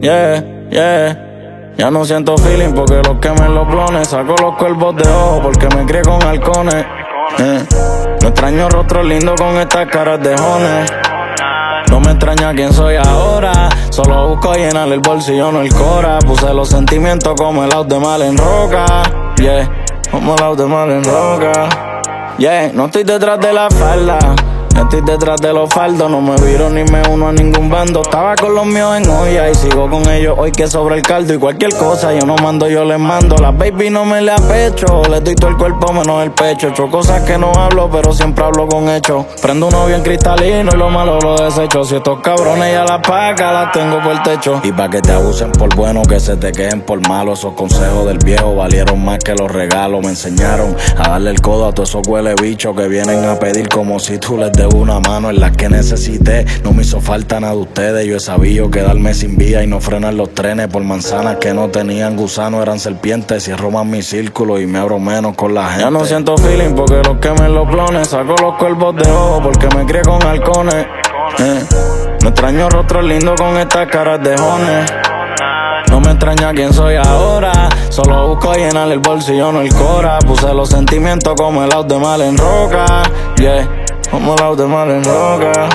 Yeah, yeah. Ya no siento feeling porque los quemen los blones. Saco los cuervos de ojo porque me crié con halcones. No extraño rostros lindos con estas caras de jones. No me extraña quién soy ahora. Solo busco llenar el bolsillo, no el cora. Puse los sentimientos como el out de mal en roca. Yeah, como el out de mal en roca. Yeah, no estoy detrás de la falda, estoy detrás de los faldos. No me viro ni me uno a ningún bando. Estaba con los míos en olla y sigo con ellos hoy que sobra el caldo. Y cualquier cosa yo no mando, yo les mando. Las baby no me le apecho, les doy todo el cuerpo menos el pecho. Hecho cosas que no hablo, pero siempre hablo con hechos. Prendo uno bien cristalino y lo malo lo desecho. Si estos cabrones ya las pagas, las tengo por el techo. Y pa' que te abusen por bueno, que se te quejen por malo. Esos consejos del viejo valieron más que los regalos. Me enseñaron a darle el codo a todos esos huele bichos que vienen a pedir como si tú les des una mano en la que necesité. No me hizo falta nada de ustedes. Yo he sabido quedarme sin vía y no frenar los trenes por manzanas que no tenían gusanos, eran serpientes. Cierro más mi círculo y me abro menos con la gente. Ya no siento feeling porque los quemen los blones. Saco los cuervos de ojo porque me crié con halcones. No extraño rostros lindos con estas caras de jones. No me extraña quién soy ahora. Solo busco llenar el bolsillo, no el cora. Puse los sentimientos como el out de mal en roca. Yeah, como el out de mal en roca.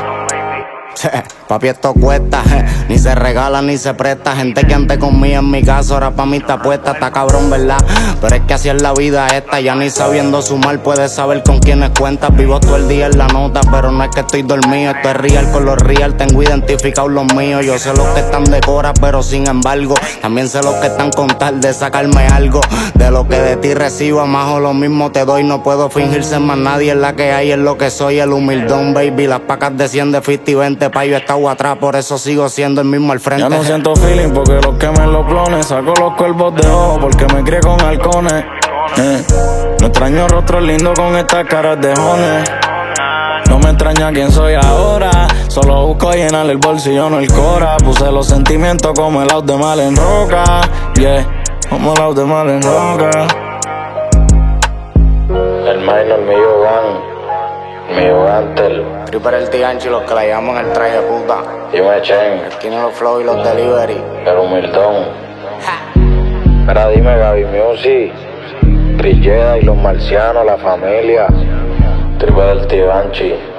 Papi, esto cuesta, ni se regala ni se presta. Gente que antes conmigo en mi casa, ahora pa' mí está puesta. Está cabrón, ¿verdad? Pero es que así es la vida esta. Ya ni sabiendo sumar puedes saber con quiénes cuentas. Vivo todo el día en la nota, pero no es que estoy dormido. Esto es real con los real, tengo identificados los míos. Yo sé los que están de cora, pero sin embargo también sé los que están con tal de sacarme algo. De lo que de ti recibo, más o lo mismo te doy. No puedo fingirse más nadie, es la que hay, es lo que soy. El humildón, baby, las pacas de 100 de 50 y 20 pa' yo he estado atrás, por eso sigo siendo el mismo al frente. Ya no siento feeling porque los quemen los blones. Saco los cuervos de ojo porque me crié con halcones. No extraño rostros lindos con estas caras de jones. No me extraña quién soy ahora. Solo busco llenar el bolsillo, no el cora. Puse los sentimientos como el out de mal en roca. Yeah, como el out de mal en roca. El minor mío van, mío Gantel. Tripper el Tianchi, los que la llaman el traje puta. Dime Chen, Tiene los flow y los delivery. el humildón. Mira, dime Gaby Music, Chris Jedi y los marcianos, la familia. Tripper el Tianchi.